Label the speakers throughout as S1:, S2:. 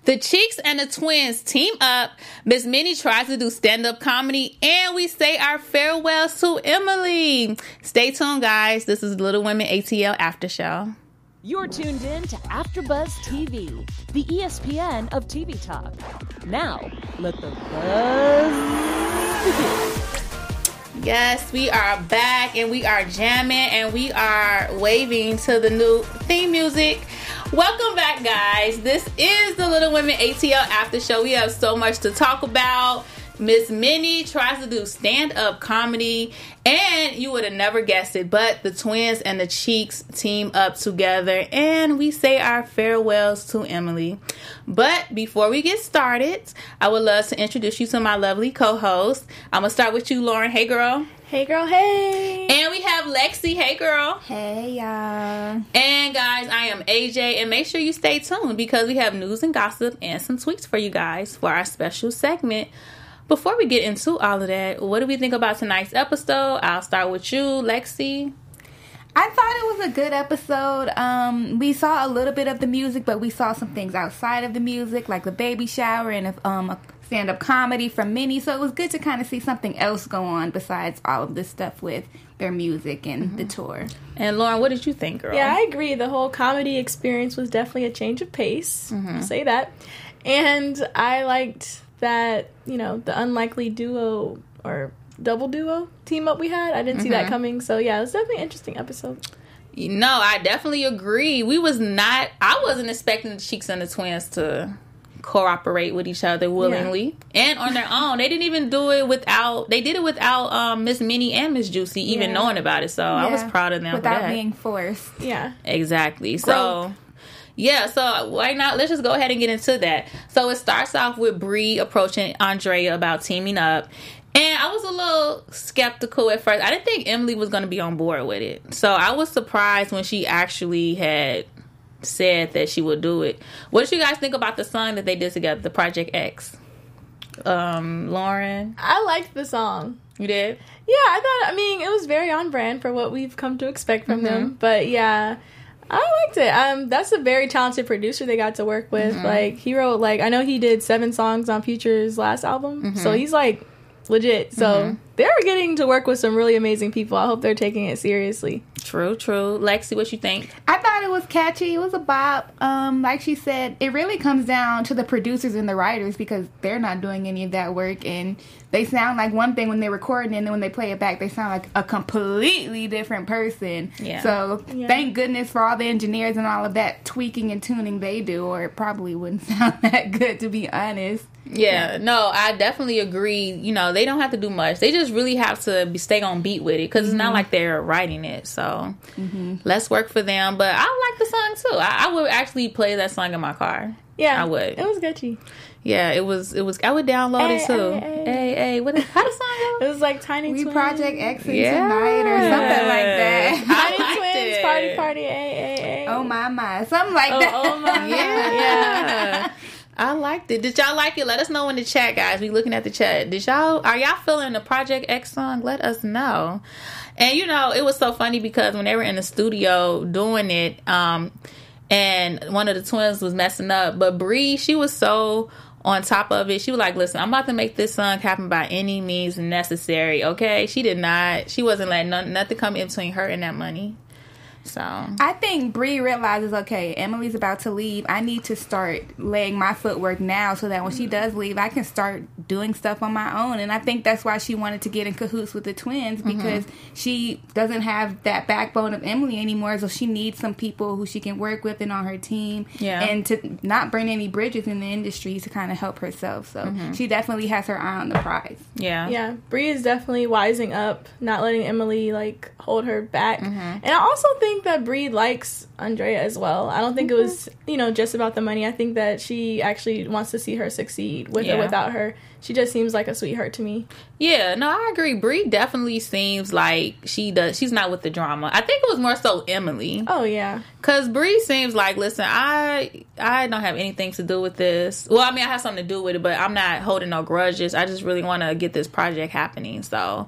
S1: The Cheeks and the Twins team up. Miss Minnie tries to do stand-up comedy, and we say our farewells to Emily. Stay tuned, guys. This is Little Women ATL After Show.
S2: You're tuned in to AfterBuzz TV, the ESPN of TV talk. Now, let the buzz begin.
S1: Yes, we are back, and we are jamming, and we are waving to the new theme music. Welcome back, guys. This is the Little Women ATL After Show. We have so much to talk about. Miss Minnie tries to do stand-up comedy, and you would have never guessed it, but the Twins and the Cheeks team up together, and we say our farewells to Emily. But before we get started, I would love to introduce you to my lovely co-host. I'm going to start with you, Lauren. Hey, girl.
S3: Hey, girl. Hey.
S1: And we have Lexi. Hey, girl.
S3: Hey, y'all.
S1: And, guys, I am AJ, and make sure you stay tuned because we have news and gossip and some tweets for you guys for our special segment. Before we get into all of that, what do we think about tonight's episode? I'll start with you, Lexi.
S3: I thought it was a good episode. We saw a little bit of the music, but we saw some things outside of the music, like the baby shower and a stand-up comedy from Minnie. So it was good to kind of see something else go on besides all of this stuff with their music and the tour.
S1: And Lauren, what did you think, girl?
S4: Yeah, I agree. The whole comedy experience was definitely a change of pace. I'll say that. And I liked that, you know, the unlikely duo or double duo team up we had. I didn't see that coming. So, yeah, it was definitely an interesting episode.
S1: No, I definitely agree. I wasn't expecting the Cheeks and the Twins to cooperate with each other willingly and on their own. They didn't even do it without Miss Minnie and Miss Juicy even knowing about it. So I was proud of them
S3: without
S1: for that.
S3: being forced.
S4: Yeah.
S1: Exactly. So yeah, so why not? Let's just go ahead and get into that. So it starts off with Bree approaching Andrea about teaming up. And I was a little skeptical at first. I didn't think Emily was going to be on board with it. So I was surprised when she actually had said that she would do it. What did you guys think about the song that they did together, the Project X? Lauren?
S4: I liked the song.
S1: You did?
S4: Yeah, it was very on brand for what we've come to expect from them. But yeah, I liked it. That's a very talented producer they got to work with. Like, he wrote, I know he did 7 songs on Future's last album. So he's, legit. So they were getting to work with some really amazing people. I hope they're taking it seriously.
S1: True. Lexi, what you think?
S3: I thought it was catchy. It was a bop. Like she said, it really comes down to the producers and the writers because they're not doing any of that work, and they sound like one thing when they're recording, and then when they play it back, they sound like a completely different person. Yeah. So thank goodness for all the engineers and all of that tweaking and tuning they do, or it probably wouldn't sound that good, to be honest.
S1: Yeah, no, I definitely agree. You know, they don't have to do much. They just really have to stay on beat with it because it's not like they're writing it. So let's work for them. But I like the song too. I would actually play that song in my car.
S4: Yeah,
S1: I would.
S4: It was catchy.
S1: Yeah, it was. I would download it too. Hey, how the song go?
S4: It was like Tiny Twins.
S3: We Project X tonight or something like that.
S4: Tiny Twins, party, hey.
S3: Oh my, something like that.
S4: Oh my,
S1: yeah. I liked it. Did y'all like it? Let us know in the chat, guys. We looking at the chat. Are y'all feeling the Project X song? Let us know. And you know, it was so funny because when they were in the studio doing it, and one of the twins was messing up, but Bree, she was so on top of it. She was like, listen, I'm about to make this song happen by any means necessary, okay? She wasn't letting nothing come in between her and that money. So
S3: I think Bree realizes, okay, Emily's about to leave. I need to start laying my footwork now so that when she does leave, I can start doing stuff on my own. And I think that's why she wanted to get in cahoots with the twins, because she doesn't have that backbone of Emily anymore. So she needs some people who she can work with and on her team, and to not burn any bridges in the industry to kind of help herself. So she definitely has her eye on the prize.
S4: Yeah. Bree is definitely wising up, not letting Emily hold her back. And I also think that Bree likes Andrea as well. I don't think it was, just about the money. I think that she actually wants to see her succeed with or without her. She just seems like a sweetheart to me.
S1: Yeah, no, I agree. Bree definitely seems like she's not with the drama. I think it was more so Emily.
S4: Oh, yeah.
S1: Because Bree seems like, listen, I don't have anything to do with this. Well, I mean, I have something to do with it, but I'm not holding no grudges. I just really want to get this project happening. So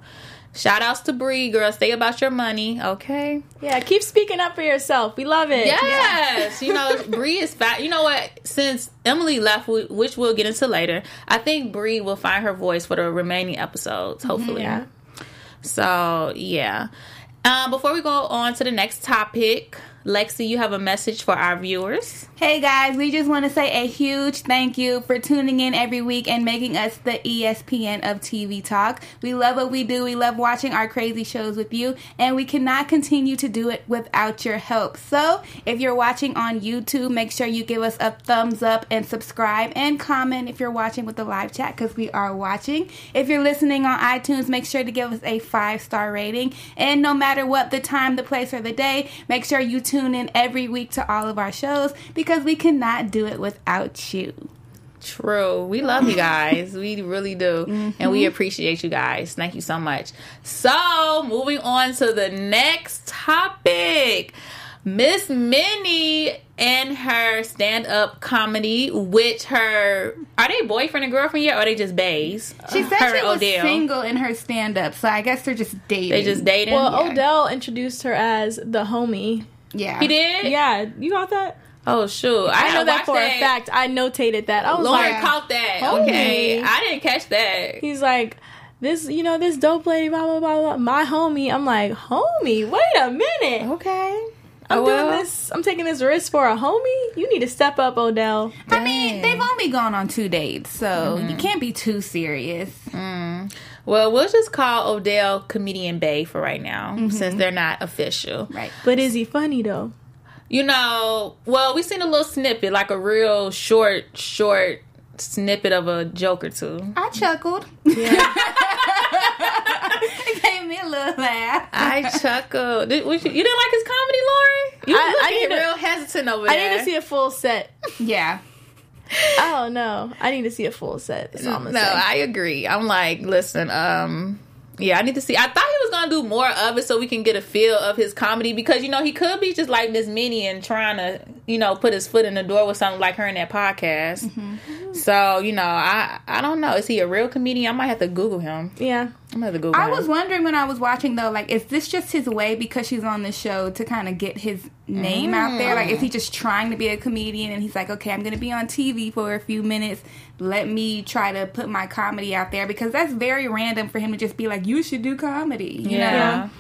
S1: Shout outs to Bree, girl. Stay about your money, okay?
S4: Yeah, keep speaking up for yourself. We love it.
S1: Yes. You know, Bree is fat. You know what? Since Emily left, which we'll get into later, I think Bree will find her voice for the remaining episodes, hopefully.
S4: Yeah.
S1: So, yeah. Before we go on to the next topic, Lexi, you have a message for our viewers.
S3: Hey guys, we just want to say a huge thank you for tuning in every week and making us the ESPN of TV Talk. We love what we do. We love watching our crazy shows with you, and we cannot continue to do it without your help. So, if you're watching on YouTube, make sure you give us a thumbs up and subscribe and comment if you're watching with the live chat, because we are watching. If you're listening on iTunes, make sure to give us a 5-star rating. And no matter what the time, the place, or the day, make sure you tune in every week to all of our shows, because we cannot do it without you.
S1: True. We love you guys. We really do. And we appreciate you guys. Thank you so much. So, moving on to the next topic. Miss Minnie and her stand-up comedy, which are they boyfriend and girlfriend yet, or are they just baes?
S3: She said
S1: her
S3: she was
S1: Odell.
S3: single in her stand-up, so I guess they're just dating.
S1: They just dating?
S4: Well,
S3: Yeah.
S4: Odell introduced her as the homie.
S3: Yeah.
S1: He did?
S4: Yeah, you got that?
S1: Oh, shoot.
S4: I know that
S1: watched
S4: for a fact. I notated that. I was
S1: Lauren
S4: like,
S1: caught that.
S4: Homie.
S1: Okay. I didn't catch that.
S4: he's like, this dope lady, blah, blah, blah, blah, my homie. I'm like, homie, wait a minute.
S1: Okay.
S4: I'm doing this. I'm taking this risk for a homie. You need to step up, Odell.
S3: I mean, they've only gone on 2 dates, so you can't be too serious.
S1: Well, we'll just call Odell Comedian Bay for right now, since they're not official.
S3: Right.
S4: But is he funny though?
S1: You know, well, we seen a little snippet, like a real short snippet of a joke or two.
S3: I chuckled.
S4: Yeah.
S3: It gave me a little laugh.
S1: I chuckled. You didn't like his comedy, Lauren? You
S4: I
S1: looking
S4: need to-
S1: real hesitant over
S4: I
S1: there.
S4: need to see a full set.
S3: Yeah.
S4: Oh no, I need to see a full set. That's all I'm gonna
S1: No,
S4: say.
S1: I agree. I'm like, listen, yeah, I need to see. I thought he was gonna do more of it so we can get a feel of his comedy, because you know he could be just like Miss Minnie and trying to, you know, put his foot in the door with something like her in that podcast. So you know, I don't know. Is he a real comedian? I might have to Google him.
S4: Yeah.
S1: I'm gonna have to Google
S3: I
S1: him.
S3: was wondering when I was watching, though, like, is this just his way because she's on the show to kind of get his name out there? Like, is he just trying to be a comedian and he's like, okay, I'm going to be on TV for a few minutes. Let me try to put my comedy out there, because that's very random for him to just be like, you should do comedy. You know?
S1: Yeah.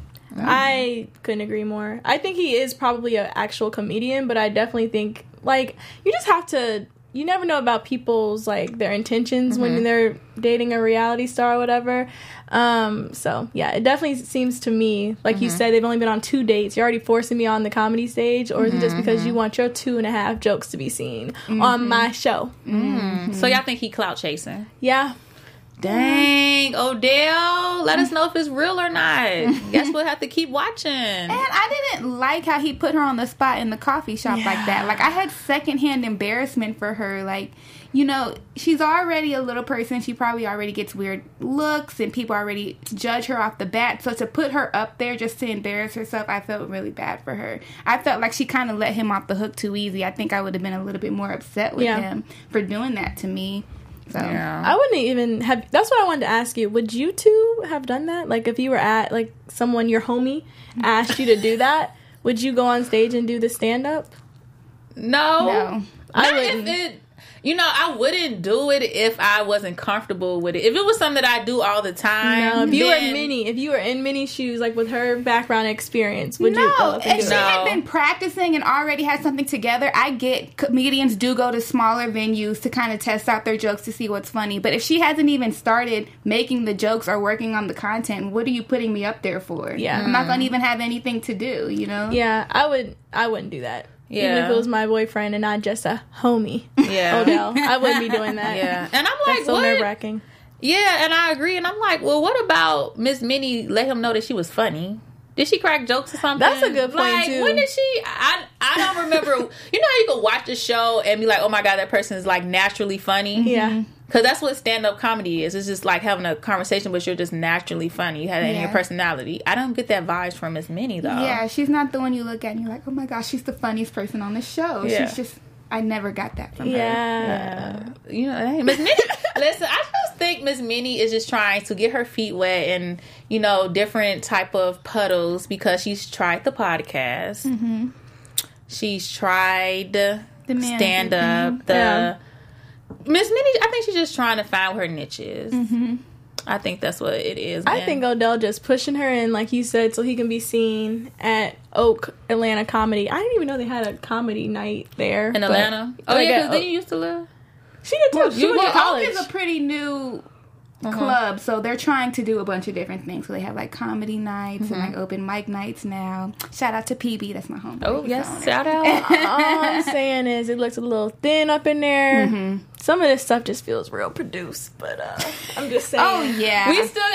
S4: I couldn't agree more. I think he is probably an actual comedian, but I definitely think, like, you just have to, you never know about people's, like, their intentions when they're dating a reality star or whatever. So, yeah, it definitely seems to me, like you said, they've only been on 2 dates. You're already forcing me on the comedy stage, or is it just because you want your 2.5 jokes to be seen on my show?
S1: So y'all think he clout chasing?
S4: Yeah.
S1: Dang, Odell, let us know if it's real or not. Guess we'll have to keep watching.
S3: And I didn't like how he put her on the spot in the coffee shop like that. Like, I had secondhand embarrassment for her. Like, you know, she's already a little person. She probably already gets weird looks, and people already judge her off the bat. So to put her up there just to embarrass herself, I felt really bad for her. I felt like she kind of let him off the hook too easy. I think I would have been a little bit more upset with him for doing that to me. So.
S1: Yeah.
S4: I wouldn't even have. That's what I wanted to ask you. Would you two have done that? Like, if you were at, like, someone, your homie, asked you to do that, would you go on stage and do the stand up?
S1: No.
S4: I
S1: Not
S4: wouldn't.
S1: if it, you know, I wouldn't do it if I wasn't comfortable with it. If it was something that I do all the time.
S4: No, if you
S1: then-
S4: were in Minnie's shoes, like with her background experience, would you go
S3: No,
S4: up and
S3: if
S4: do
S3: she
S4: it?
S3: had been practicing and already had something together, I get comedians do go to smaller venues to kind of test out their jokes to see what's funny. But if she hasn't even started making the jokes or working on the content, what are you putting me up there for?
S4: Yeah.
S3: I'm not going to even have anything to do, you know?
S4: Yeah, I wouldn't do that. Even
S1: Yeah.
S4: if it was my boyfriend and not just a homie.
S1: Yeah.
S4: Odell. I wouldn't be doing that.
S1: Yeah. And I'm like,
S4: That's so
S1: what?
S4: nerve-wracking.
S1: Yeah, and I agree. And I'm like, well, what about Miss Minnie let him know that she was funny? Did she crack jokes or something?
S4: That's a good point,
S1: like,
S4: too.
S1: When did she? I don't remember. You know how you can watch a show and be like, oh my God, that person is like naturally funny?
S4: Yeah.
S1: Because that's what stand-up comedy is. It's just like having a conversation, but you're just naturally funny. You have that in your personality. I don't get that vibes from Miss Minnie, though.
S3: Yeah, she's not the one you look at and you're like, oh my gosh, she's the funniest person on the show.
S1: Yeah.
S3: She's just, I never got that from her.
S4: Yeah.
S1: You know, hey, Miss Minnie, listen, I just think Miss Minnie is just trying to get her feet wet and, different type of puddles because she's tried the podcast. Mm-hmm. She's tried the stand-up. Miss Minnie, I think she's just trying to find her niches. Mm-hmm. I think that's what it is.
S4: I think Odell just pushing her in, like you said, so he can be seen at Oak Atlanta Comedy. I didn't even know they had a comedy night there
S1: in Atlanta. Oh yeah, because then you used to live.
S4: She did too. She went to college.
S3: Oak is a pretty new club, so they're trying to do a bunch of different things. So they have like comedy nights and like open mic nights now. Shout out to PB, that's my homeboy.
S1: Oh yes, shout out.
S4: All I'm saying is it looks a little thin up in there. Mm-hmm. Some of this stuff just feels real produced, but I'm just saying.
S3: Oh yeah,
S1: we still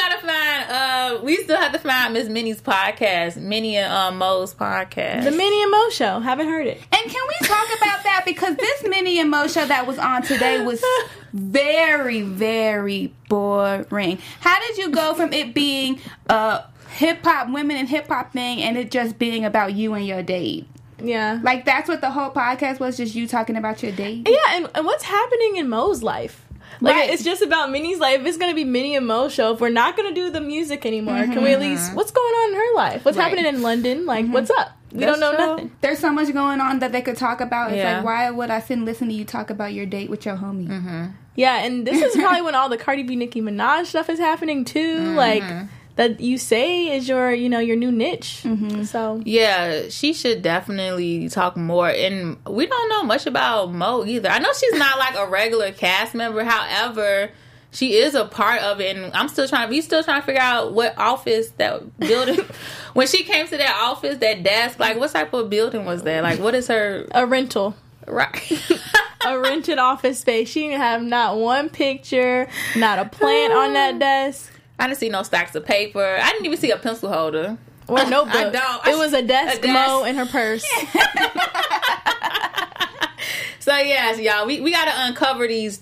S1: have to find Miss Minnie's podcast, Minnie and Mo's podcast,
S4: the Minnie and Mo Show. Haven't heard it.
S3: And can we talk about that, because this Minnie and Mo Show that was on today was very, very boring. How did you go from it being a women in hip hop thing and it just being about you and your date?
S4: Yeah.
S3: Like, that's what the whole podcast was, just you talking about your date?
S4: Yeah, and what's happening in Mo's life? Like,
S3: right.
S4: It's just about Minnie's life. It's going to be Minnie and Mo's show. If we're not going to do the music anymore, can we at least... What's going on in her life? What's happening in London? Like, what's up? We don't know nothing.
S3: There's so much going on that they could talk about. It's like, why would I sit and listen to you talk about your date with your homie? Mm-hmm.
S4: Yeah, and this is probably when all the Cardi B, Nicki Minaj stuff is happening, too. Like... that you say is your new niche. Mm-hmm. So
S1: yeah, she should definitely talk more. And we don't know much about Mo either. I know she's not like a regular cast member. However, she is a part of it. And we still trying to figure out what office, that building. When she came to that office, that desk, like what type of building was that? Like what is her?
S4: A rental.
S1: Right.
S4: A rented office space. She didn't have not one picture, not a plant on that desk.
S1: I didn't see no stacks of paper. I didn't even see a pencil holder.
S4: Or a notebook.
S1: I don't.
S4: It was a desk Mo in her purse.
S1: So yes, y'all, we gotta uncover these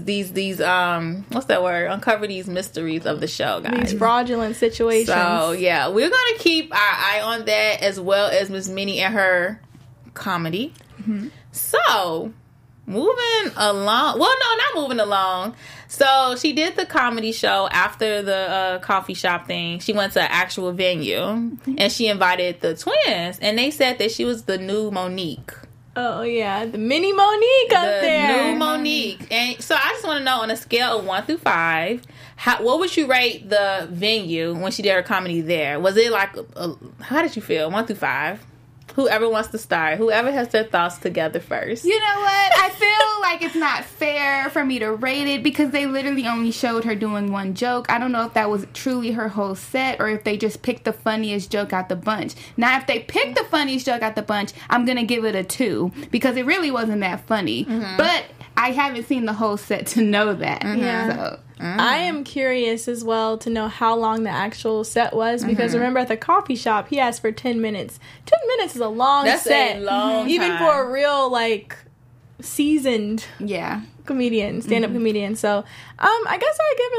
S1: what's that word? Uncover these mysteries of the show, guys.
S4: These fraudulent situations.
S1: So yeah, we're gonna keep our eye on that, as well as Miss Minnie and her comedy. Mm-hmm. So moving along. Well, no, not moving along. So she did the comedy show after the coffee shop thing. She went to an actual venue and she invited the twins, and they said that she was the new Monique.
S4: Oh yeah, the mini Monique up there.
S1: New Monique. And so I just want to know, on a scale of 1 through 5, what would you rate the venue when she did her comedy there? Was it like how did you feel? 1 through 5. Whoever wants to start. Whoever has their thoughts together first.
S3: You know what? I feel like it's not fair for me to rate it because they literally only showed her doing one joke. I don't know if that was truly her whole set or if they just picked the funniest joke out the bunch. Now, if they picked the funniest joke out the bunch, I'm going to give it a 2 because it really wasn't that funny. Mm-hmm. But I haven't seen the whole set to know that. Mm-hmm. Yeah. So.
S4: I am curious as well to know how long the actual set was, because remember at the coffee shop he asked for 10 minutes. 10 minutes is a long
S1: That's
S4: set.
S1: A long
S4: even
S1: time.
S4: for a real seasoned comedian, stand-up comedian. So I guess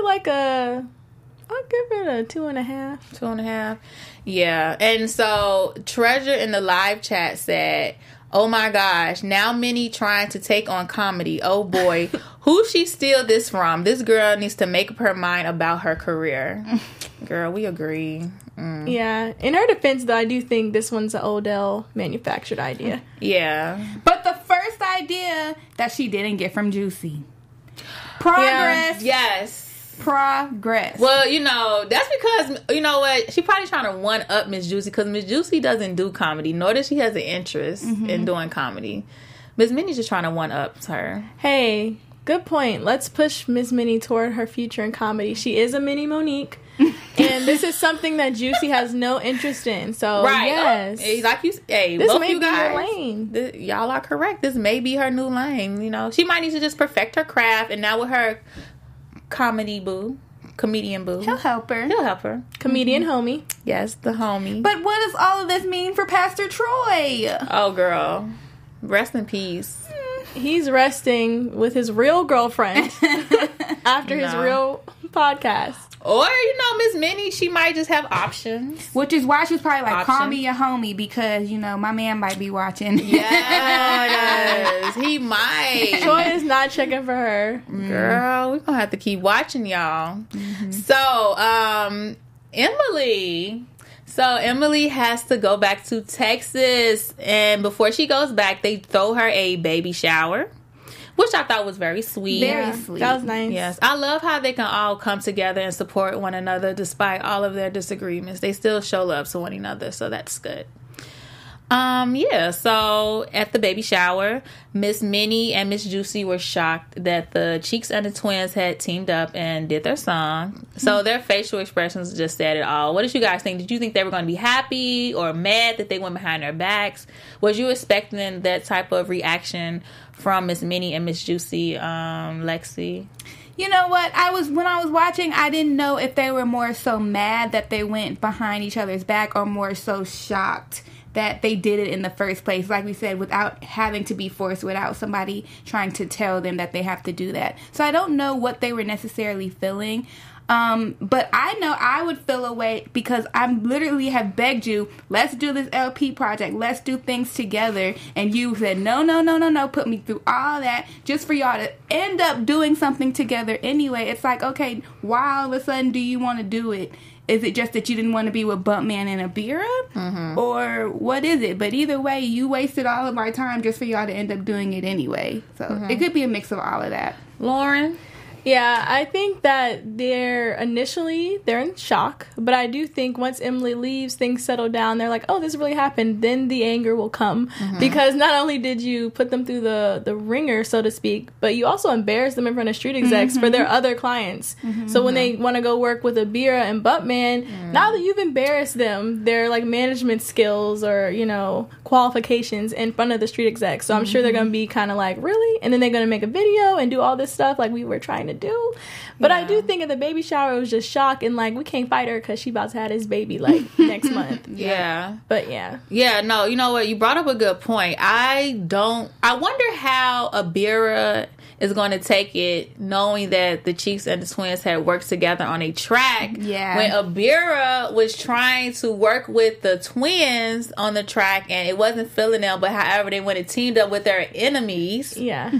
S4: I'll give it a 2.5.
S1: 2.5. Yeah. And so Treasure in the live chat said, "Oh my gosh, now Minnie trying to take on comedy. Oh boy, who she steal this from? This girl needs to make up her mind about her career." Girl, we agree.
S4: Yeah. In her defense, though, I do think this one's an Odell manufactured idea.
S1: Yeah.
S3: But the first idea that she didn't get from Juicy. Progress.
S1: Yeah. Yes.
S3: Progress.
S1: Well, that's because, you know what, she probably trying to one up Miss Juicy, because Miss Juicy doesn't do comedy, nor does she has an interest in doing comedy. Miss Minnie's just trying to one up her.
S4: Hey, good point. Let's push Miss Minnie toward her future in comedy. She is a mini Monique, and this is something that Juicy has no interest in. So yes,
S1: like you,
S4: this
S1: both
S4: may
S1: you
S4: be
S1: guys,
S4: her lane.
S1: Y'all are correct. This may be her new lane. She might need to just perfect her craft, and now with her comedian boo,
S3: He'll help her.
S4: Comedian homie.
S1: Yes, the homie.
S3: But what does all of this mean for Pastor Troy?
S1: Oh, girl. Rest in peace.
S4: He's resting with his real girlfriend after his real podcast.
S1: Or, you know, Miss Minnie, she might just have options.
S3: Which is why she's probably like, call me your homie, because, you know, my man might be watching.
S1: Yes, he might.
S4: Troy is not checking for her.
S1: Girl, we're gonna have to keep watching y'all. So, Emily. So, Emily has to go back to Texas. And before she goes back, they throw her a baby shower, which I thought was very sweet.
S3: Very sweet.
S4: That was nice.
S1: Yes, I love how they can all come together and support one another despite all of their disagreements. They still show love to one another, so that's good. Yeah, so at the baby shower, Miss Minnie and Miss Juicy were shocked that the Cheeks and the Twins had teamed up and did their song. So their facial expressions just said it all. What did you guys think? Did you think they were going to be happy or mad that they went behind their backs? Was you expecting that type of reaction from Miss Minnie and Miss Juicy, Lexi?
S3: You know what? When I was watching, I didn't know if they were more so mad that they went behind each other's back or more so shocked that they did it in the first place. Like we said, without having to be forced, without somebody trying to tell them that they have to do that. So I don't know what they were necessarily feeling. But I know I would feel a way because I literally have begged you, let's do this LP project. Let's do things together. And you said, no, put me through all that just for y'all to end up doing something together anyway. It's like, okay, why all of a sudden do you want to do it? Is it just that you didn't want to be with Bumpman and Abira? Mm-hmm. Or what is it? But either way, you wasted all of our time just for y'all to end up doing it anyway. So it could be a mix of all of that.
S1: Lauren?
S4: Yeah, I think that they're in shock, but I do think once Emily leaves, things settle down. They're like, oh, this really happened. Then the anger will come because not only did you put them through the ringer, so to speak, but you also embarrassed them in front of street execs for their other clients. So when they want to go work with Abira and Buttman, now that you've embarrassed them, their like management skills or, you know, qualifications in front of the street execs. So I'm sure they're going to be kind of like, really? And then they're going to make a video and do all this stuff like we were trying to do. But I do think at the baby shower it was just shock and like we can't fight her because she about to have his baby like next month. But
S1: no, you know what, you brought up a good point. I wonder how Abira is going to take it knowing that the Cheeks and the Twins had worked together on a track when Abira was trying to work with the Twins on the track and it wasn't filling them, but however they went and teamed up with their enemies.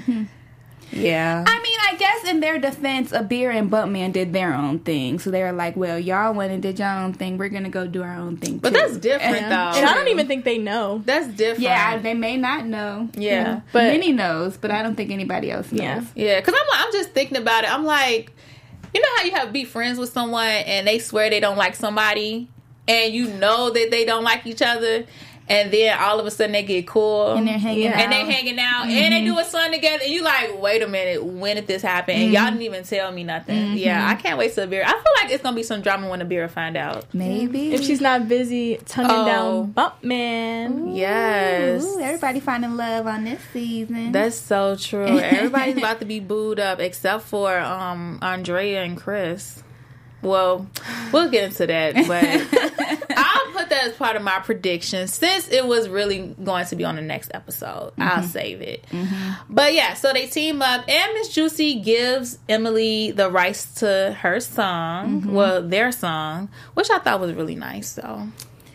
S1: Yeah.
S3: I mean, I guess in their defense, Abira and Buttman did their own thing. So they were like, well, y'all went and did your own thing. We're going to go do our own thing, too.
S1: But that's different, though.
S4: And I don't even think they know.
S1: That's different.
S3: Yeah, they may not know.
S1: Yeah.
S3: But Minnie knows, but I don't think anybody else knows.
S1: Yeah, because I'm just thinking about it. I'm like, you know how you be friends with someone and they swear they don't like somebody and you know that they don't like each other? And then all of a sudden they get cool.
S3: And they're hanging out.
S1: And they hanging out. And they do a song together. And you like, wait a minute, when did this happen? And y'all didn't even tell me nothing. Yeah, I can't wait till Abira. I feel like it's going to be some drama when Abira find out.
S3: Maybe.
S4: If she's not busy tonguing down Bumpman.
S1: Yes.
S3: Ooh, everybody finding love on this season.
S1: That's so true. Everybody's about to be booed up except for Andrea and Chris. Well, we'll get into that, but I'll put that as part of my prediction since it was really going to be on the next episode. I'll save it. But yeah, so they team up and Miss Juicy gives Emily the rights to her song, well, their song, which I thought was really nice. So,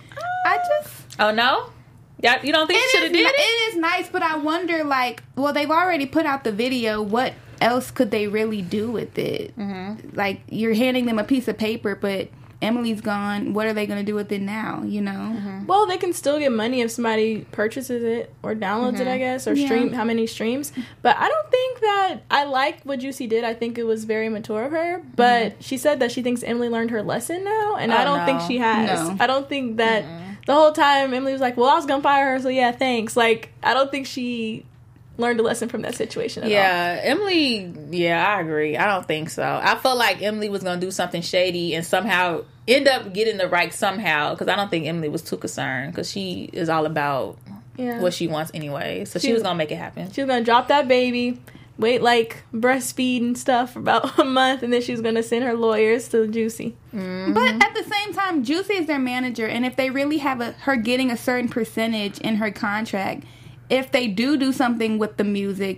S1: oh no? You don't think you should have did it?
S3: It is nice, but I wonder, like, well, they've already put out the video. What else could they really do with it? Like, you're handing them a piece of paper, but Emily's gone. What are they going to do with it now, you know?
S4: Well, they can still get money if somebody purchases it or downloads it, I guess, or stream how many streams. But I don't think that I like what Juicy did. I think it was very mature of her. But she said that she thinks Emily learned her lesson now, and I don't think she has. No. I don't think that the whole time Emily was like, well, I was going to fire her, so yeah, thanks. Like, I don't think she learned a lesson from that situation at all.
S1: Emily, I agree. I don't think so. I felt like Emily was going to do something shady and somehow end up getting the right somehow, because I don't think Emily was too concerned, because she is all about what she wants anyway. So she was going to make it happen.
S4: She was going to drop that baby, wait like breastfeed and stuff for about a month, and then she was going to send her lawyers to Juicy.
S3: But at the same time, Juicy is their manager, and if they really have her getting a certain percentage in her contract, if they do something with the music,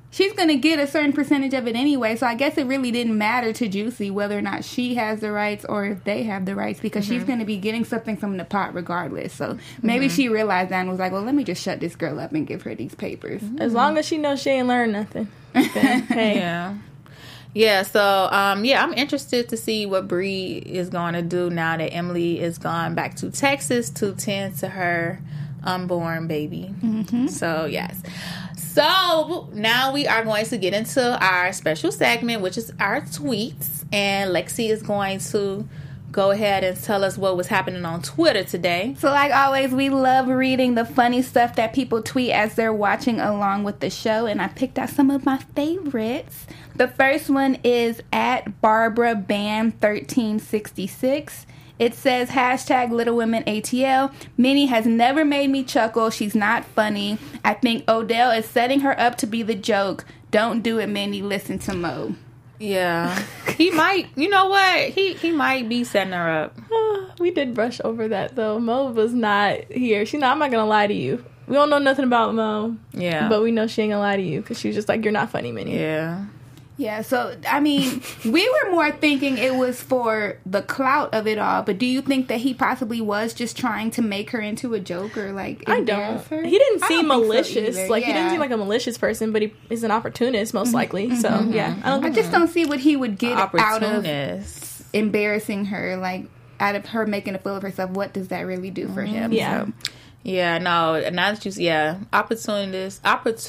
S3: she's going to get a certain percentage of it anyway. So I guess it really didn't matter to Juicy whether or not she has the rights or if they have the rights, because she's going to be getting something from the pot regardless. So maybe she realized that and was like, well, let me just shut this girl up and give her these papers.
S4: As long as she knows she ain't learned nothing. Then, hey.
S1: Yeah, so, I'm interested to see what Brie is going to do now that Emily is gone back to Texas to tend to her unborn baby. So, yes. So, now we are going to get into our special segment, which is our tweets. And Lexi is going to go ahead and tell us what was happening on Twitter today.
S3: So like always, we love reading the funny stuff that people tweet as they're watching along with the show, and I picked out some of my favorites. The first one is at Barbara Bam 1366. It says, hashtag Little Women ATL. Minnie has never made me chuckle. She's not funny. I think Odell is setting her up to be the joke. Don't do it, Minnie. Listen to Mo.
S1: Yeah. He might, you know what? He might be setting her up.
S4: We did brush over that, though. Mo was not here. I'm not going to lie to you. We don't know nothing about Mo.
S1: Yeah.
S4: But we know she ain't going to lie to you because she was just like, you're not funny, Minnie.
S1: Yeah.
S3: Yeah, so, I mean, we were more thinking it was for the clout of it all, but do you think that he possibly was just trying to make her into a joke or, like, embarrass her?
S4: He didn't seem malicious.
S3: So
S4: he didn't seem like a malicious person, but he is an opportunist, most likely. So, yeah.
S3: I just don't see what he would get out of
S1: embarrassing
S3: her, like, out of her making a fool of herself. What does that really do for him?
S4: Yeah.
S3: So.
S1: Yeah, no, now that opportunist.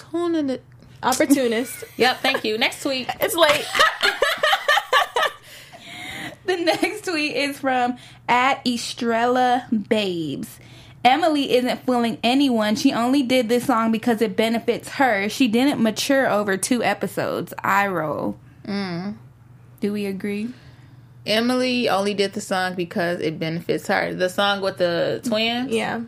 S1: Yep, thank you. Next tweet.
S4: It's late.
S3: The next tweet is from at Estrella Babes. Emily isn't fooling anyone. She only did this song because it benefits her. She didn't mature over 2 episodes. I roll. Do we agree?
S1: Emily only did the song because it benefits her. The song with the twins?
S4: Yeah.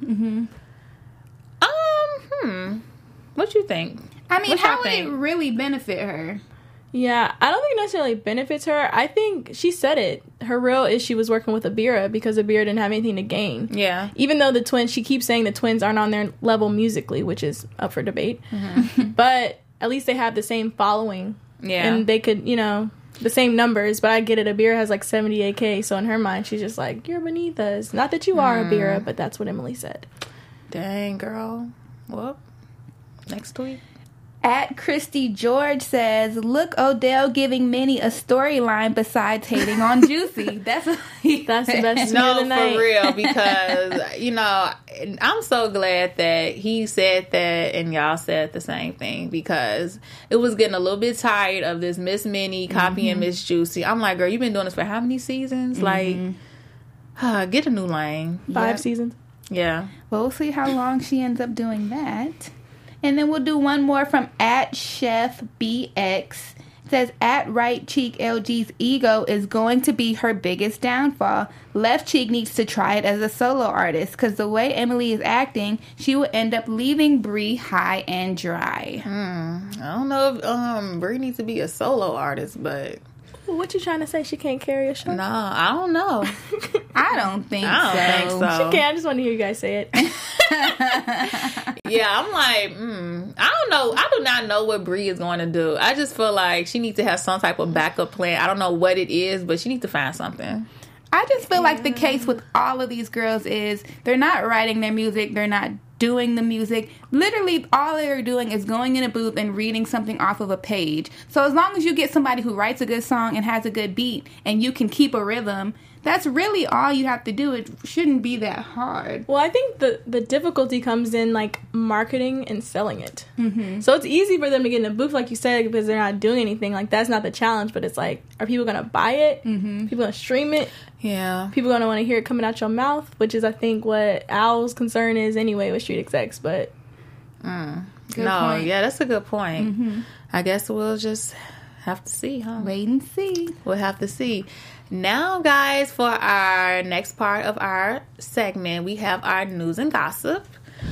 S1: What you think?
S3: I mean, how would it really benefit her?
S4: Yeah, I don't think it necessarily benefits her. I think she said it. Her real issue was working with Abira because Abira didn't have anything to gain.
S1: Yeah.
S4: Even though the twins, she keeps saying the twins aren't on their level musically, which is up for debate. But at least they have the same following.
S1: Yeah.
S4: And they could, the same numbers. But I get it. Abira has like 78K. So in her mind, she's just like, you're beneath us. Not that you are Abira, but that's what Emily said.
S1: Dang, girl. Well, next tweet.
S3: At Christy George says, look, Odell giving Minnie a storyline besides hating on Juicy. That's the
S4: best.
S1: No,
S4: of the night.
S1: For real, because, I'm so glad that he said that and y'all said the same thing, because it was getting a little bit tired of this Miss Minnie copying Miss Juicy. I'm like, girl, you've been doing this for how many seasons? Like, get a new lane.
S4: 5 seasons.
S1: Yeah.
S3: Well, we'll see how long she ends up doing that. And then we'll do one more from at Chef BX. It says, at Right Cheek LG's ego is going to be her biggest downfall. Left Cheek needs to try it as a solo artist, because the way Emily is acting, she will end up leaving Brie high and dry.
S1: I don't know if Brie needs to be a solo artist, but...
S4: What you trying to say? She can't carry a show?
S1: No, I don't know.
S3: I don't think so.
S4: She can. I just want to hear you guys say it.
S1: Yeah, I'm like, I don't know. I do not know what Brie is going to do. I just feel like she needs to have some type of backup plan. I don't know what it is, but she needs to find something.
S3: I just feel like the case with all of these girls is they're not writing their music. They're not doing the music. Literally, all they're doing is going in a booth and reading something off of a page. So as long as you get somebody who writes a good song and has a good beat and you can keep a rhythm, that's really all you have to do. It shouldn't be that hard.
S4: Well, I think the difficulty comes in, like, marketing and selling it. So it's easy for them to get in the booth, like you said, because they're not doing anything. Like, that's not the challenge, but it's like, are people going to buy it? People going to stream it?
S1: Yeah.
S4: People going to want to hear it coming out your mouth, which is, I think, what Al's concern is anyway with Street Execs, but...
S3: Good point.
S1: Yeah, that's a good point. I guess we'll just have to see, huh?
S3: Wait and see.
S1: We'll have to see. Now, guys, for our next part of our segment, we have our news and gossip,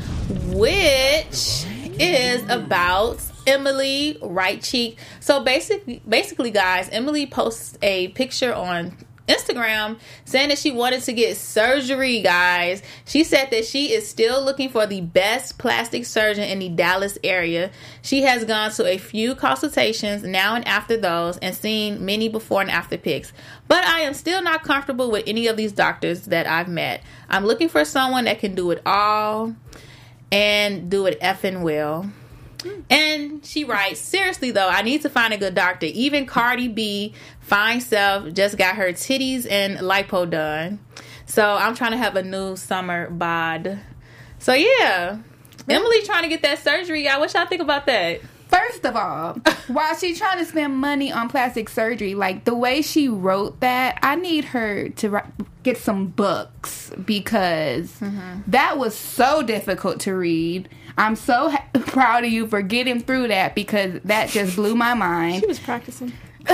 S1: which is about Emily Right Cheek. So basically, guys, Emily posts a picture on Instagram saying that she wanted to get surgery, guys. She said that she is still looking for the best plastic surgeon in the Dallas area. She has gone to a few consultations now and after those and seen many before and after pics. But I am still not comfortable with any of these doctors that I've met. I'm looking for someone that can do it all and do it effing well. And she writes, seriously though, I need to find a good doctor. Even Cardi B, fine self, just got her titties and lipo done. So I'm trying to have a new summer bod. So yeah, Emily trying to get that surgery. Y'all, what y'all think about that?
S3: First of all, while she's trying to spend money on plastic surgery, like the way she wrote that, I need her to get some books because that was so difficult to read. I'm so proud of you for getting through that because that just blew my mind.
S4: She was practicing.
S3: Because,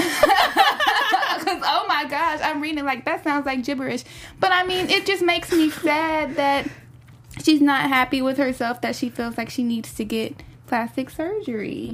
S3: oh my gosh, I'm reading it like that sounds like gibberish. But I mean, it just makes me sad that she's not happy with herself, that she feels like she needs to get plastic surgery.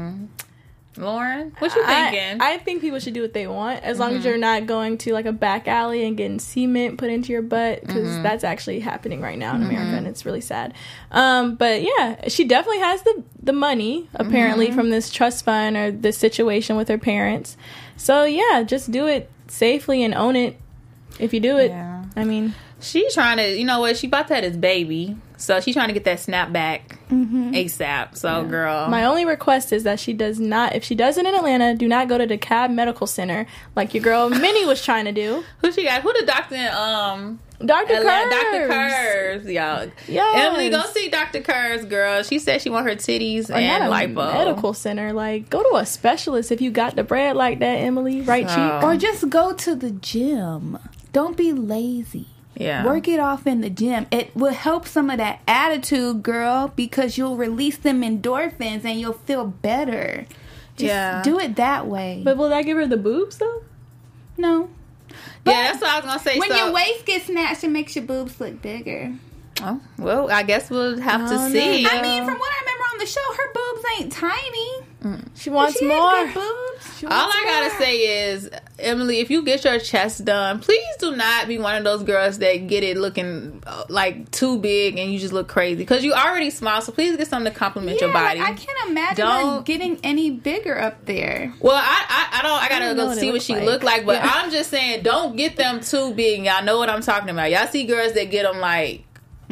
S1: Lauren, what you thinking?
S4: I think people should do what they want as long as you're not going to like a back alley and getting cement put into your butt, because that's actually happening right now in America and it's really sad. But yeah, she definitely has the money apparently from this trust fund or this situation with her parents. So yeah, just do it safely and own it if you do it.
S1: Yeah.
S4: I mean,
S1: she's trying to, you know what, she about to have this baby, so she's trying to get that snap back ASAP. So girl,
S4: my only request is that she does not, if she does it in Atlanta, do not go to DeKalb Medical Center like your girl Minnie was trying to do.
S1: who she got? Who the doctor in
S4: Dr. Kurz.
S1: Dr. Kurz, y'all.
S4: Yes.
S1: Emily, go see Dr. Kurz, girl. She said she want her titties
S4: Or
S1: and
S4: not a
S1: lipo.
S4: medical center. Like, go to a specialist if you got the bread like that, Emily. Right, cheap.
S3: Or just go to the gym. Don't be lazy.
S1: Yeah.
S3: Work it off in the gym. It will help some of that attitude, girl, because you'll release them endorphins and you'll feel better. Just do it that way.
S4: But will that give her the boobs, though?
S3: No.
S1: Yeah, that's what I was gonna say.
S3: When
S1: so,
S3: your waist gets snatched, it makes your boobs look bigger.
S1: oh, well, I guess we'll have to see.
S3: I mean, from what I remember on the show, her boobs ain't tiny.
S4: She wants
S3: She
S4: more.
S3: has good boobs.
S1: All I gotta say is, Emily, if you get your chest done, please do not be one of those girls that get it looking like too big and you just look crazy, because you already small. So please get something to compliment your body.
S3: I can't imagine her getting any bigger up there.
S1: Well, I don't. I gotta
S4: don't know
S1: go
S4: what
S1: see
S4: it
S1: what she
S4: looks
S1: look
S4: like.
S1: like. But I'm just saying, don't get them too big. Y'all know what I'm talking about. Y'all see girls that get them like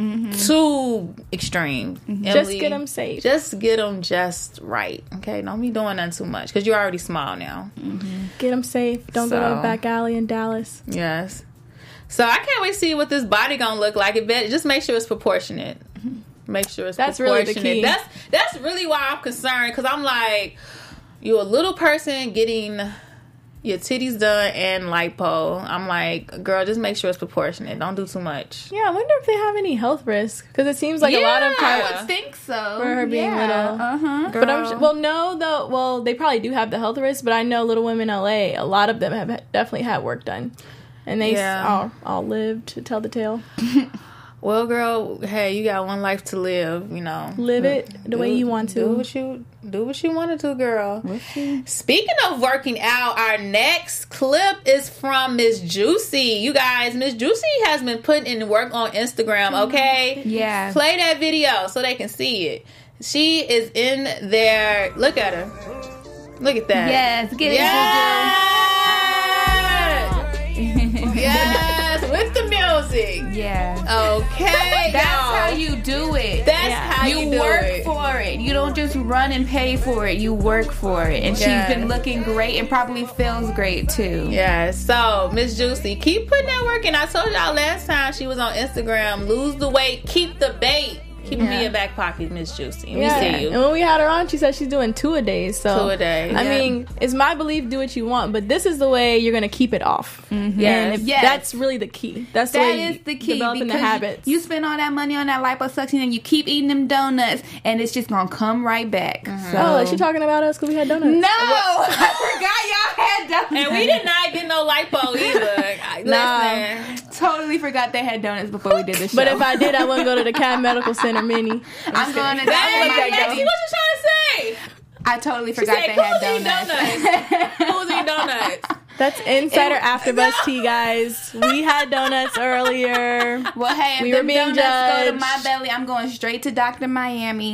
S1: too extreme.
S4: Just
S1: Emily,
S4: get them safe.
S1: Just get them just right. Okay, don't be doing nothing too much because you're already small now.
S4: Get them safe. Don't go to
S1: So-
S4: a back alley in Dallas.
S1: Yes. So I can't wait to see what this body gonna look like. It better just make sure it's proportionate. Make sure it's
S4: That's really
S1: proportionate.
S4: the key.
S1: That's really why I'm concerned, because I'm like, you a little person getting your titties done and lipo. I'm like, girl, just make sure it's proportionate. Don't do too much.
S4: Yeah, I wonder if they have any health risks, because it seems like a lot of
S1: Yeah.
S3: I would think so.
S4: For her being little.
S3: Uh-huh.
S4: But well, they probably do have the health risks, but I know Little Women LA, a lot of them have definitely had work done. And they all lived to tell the tale.
S1: Well, girl, hey, you got one life to live, you know.
S4: Live it the way you want to.
S1: Do what you want to do, girl. Speaking of working out, our next clip is from Miss Juicy. You guys, Miss Juicy has been putting in work on Instagram, okay?
S3: Yeah.
S1: Play that video so they can see it. She is in there. Look at her. Look at that.
S3: Yes, get it,
S1: Yes! Yes, with the music.
S3: Juju. Yeah.
S1: Okay,
S3: That's
S1: y'all.
S3: how you do it.
S1: That's how you do
S3: work
S1: it.
S3: for it. You don't just run and pay for it. You work for it. And
S1: Yes.
S3: she's been looking great and probably feels great too.
S1: Yeah, so Miss Juicy, keep putting that work in. I told y'all last time she was on Instagram, lose the weight, keep the bait. Keep it in your back pocket, Miss Juicy. We see you.
S4: And when we had her on, she said she's doing 2 a day. So
S1: 2 a day.
S4: I
S1: yeah.
S4: mean, it's my belief, do what you want, but this is the way you're gonna keep it off.
S1: Yes.
S4: And
S3: Yes.
S4: that's really the key. That's the
S3: That
S4: way
S3: is the key,
S4: developing the
S3: because
S4: habits.
S3: you spend all that money on that liposuction and you keep eating them donuts and it's just gonna come right back. So.
S4: Oh, is she talking about us because we had donuts?
S3: No, I forgot y'all had donuts.
S1: And we did not get no lipo either. Listen.
S3: Totally forgot they had donuts before we did the show.
S4: But if I did, I wouldn't go to the CAD Medical Center Mini.
S3: I'm going to
S1: Dang,
S3: that
S1: Maxie, what you trying to say?
S3: I totally
S1: She
S3: forgot
S1: said,
S3: they had
S1: "Who's eating
S3: donuts.
S1: donuts? Who's eating donuts?"
S4: That's Insider AfterBuzz tea, guys. We had donuts earlier.
S3: Well, hey, if
S4: We were
S3: them
S4: being
S3: donuts go to
S4: judged.
S3: my belly, I'm going straight to Dr. Miami.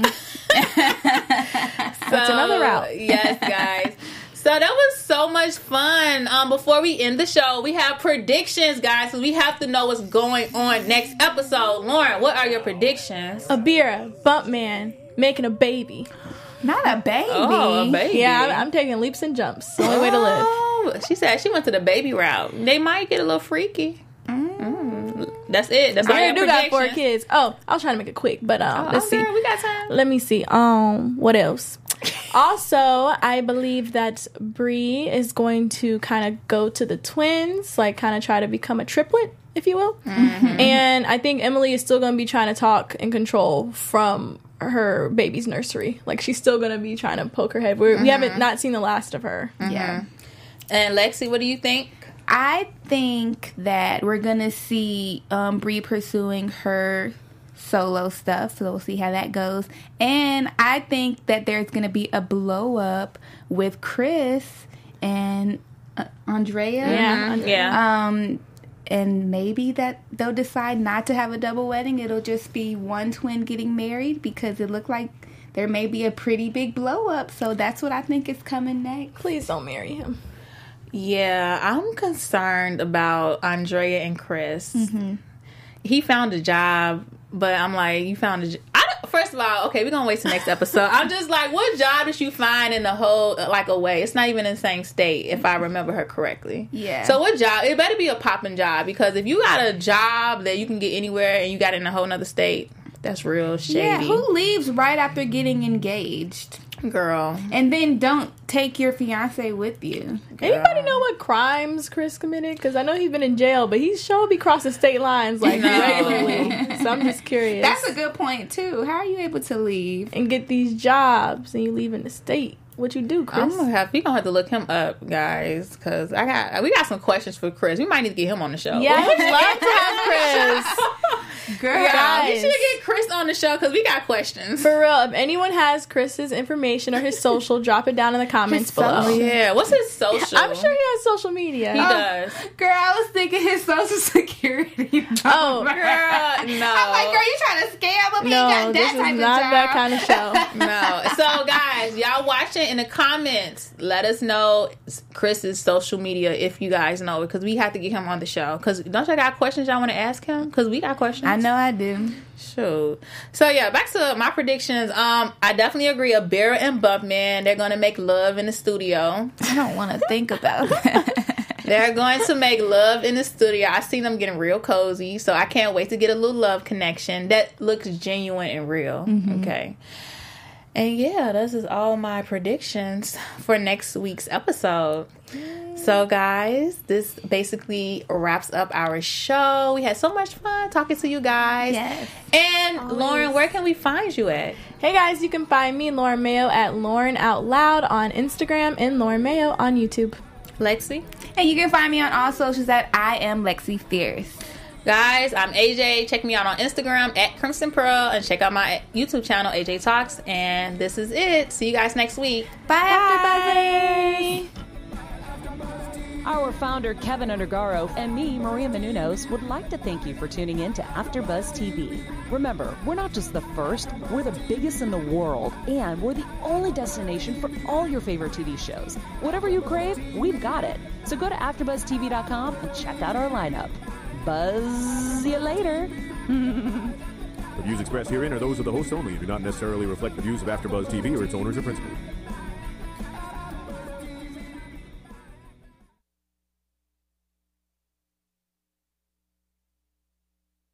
S4: That's another route.
S1: Yes, guys. So that was so much fun. Before we end the show, we have predictions, guys, because we have to know what's going on next episode. Lauren, what are your predictions?
S4: Abira, Bumpman, making a baby.
S3: Not a baby.
S1: Oh, a baby.
S4: Yeah, I'm taking leaps and jumps. It's the only way to live.
S1: Oh, she said she went to the baby route. They might get a little freaky. That's it. That's all
S4: I
S1: your
S4: do got 4
S1: predictions.
S4: kids. Oh, I was trying to make it quick, but let's see.
S1: Girl, we got time.
S4: Let me see. What else? Also, I believe that Bree is going to kind of go to the twins, like kind of try to become a triplet, if you will.
S1: Mm-hmm.
S4: And I think Emily is still going to be trying to talk and control from her baby's nursery. Like she's still going to be trying to poke her head. We haven't not seen the last of her.
S3: Yeah.
S1: And Lexi, what do you think?
S3: I think that we're gonna see Bree pursuing her solo stuff, so we'll see how that goes. And I think that there's gonna be a blow up with Chris and Andrea.
S1: Yeah.
S3: And maybe that they'll decide not to have a double wedding. It'll just be one twin getting married because it looked like there may be a pretty big blow up. So that's what I think is coming next.
S4: Please don't marry him.
S1: Yeah, I'm concerned about Andrea and Chris. He found a job, but I'm like, you found a job. First of all, okay, we're going to wait till next episode. I'm just like, what job did you find in the whole, like, away? It's not even in the same state, if I remember her correctly.
S3: Yeah.
S1: So what job? It better be a popping job, because if you got a job that you can get anywhere and you got it in a whole nother state, that's real shady.
S3: Yeah, who leaves right after getting engaged?
S1: Girl.
S3: And then don't take your fiance with you.
S4: Anybody know what crimes Chris committed? Because I know he's been in jail, but he sure be crossing state lines like regularly. So I'm just curious.
S3: That's a good point, too. How are you able to leave?
S4: And get these jobs and you leave in the state. What you do, Chris?
S1: We gonna have to look him up, guys, because we got some questions for Chris. We might need to get him on the show.
S4: Yeah, I would love to have Chris.
S3: Girl,
S1: Yeah, we
S4: Guys.
S1: should get Chris on the show because we got questions.
S4: For real, if anyone has Chris's information or his social, drop it down in the comments
S3: His
S4: below.
S3: social?
S1: Yeah, what's his social?
S4: I'm sure he has social media.
S1: he does.
S3: girl, I was thinking his social security number.
S4: Oh,
S1: Girl, no.
S3: I'm like, girl, you trying to scam him? He
S4: No,
S3: ain't got
S4: this
S3: that
S4: is
S3: type
S4: not
S3: of job.
S4: that kind of show.
S1: No. So, guys, y'all watching in the comments, let us know Chris's social media if you guys know, because we have to get him on the show. Because don't y'all got questions y'all want to ask him? Because we got questions.
S3: I know I do.
S1: Shoot. So yeah, back to my predictions. I definitely agree. Abira and Bumpman, they're gonna make love in the studio.
S3: I don't want to think about that.
S1: They're going to make love in the studio. I see them getting real cozy, so I can't wait to get a little love connection that looks genuine and real. Okay. And yeah, this is all my predictions for next week's episode. So guys, this basically wraps up our show. We had so much fun talking to you guys.
S3: Yes.
S1: And Lauren, where can we find you at?
S4: Hey guys, you can find me, Lauren Mayo, at Lauren Out Loud on Instagram and Lauren Mayo on YouTube.
S1: Lexi?
S3: And you can find me on all socials at I am Lexi Fierce.
S1: Guys, I'm AJ. Check me out on Instagram at Crimson Pearl and check out my YouTube channel, AJ Talks. And this is it. See you guys next week.
S3: Bye.
S2: Our founder, Kevin Undergaro, and me, Maria Menounos, would like to thank you for tuning in to AfterBuzz TV. Remember, we're not just the first, we're the biggest in the world, and we're the only destination for all your favorite TV shows. Whatever you crave, we've got it. So go to AfterBuzzTV.com and check out our lineup. Buzz you later.
S5: The views expressed herein are those of the hosts only and do not necessarily reflect the views of AfterBuzz TV or its owners or principals.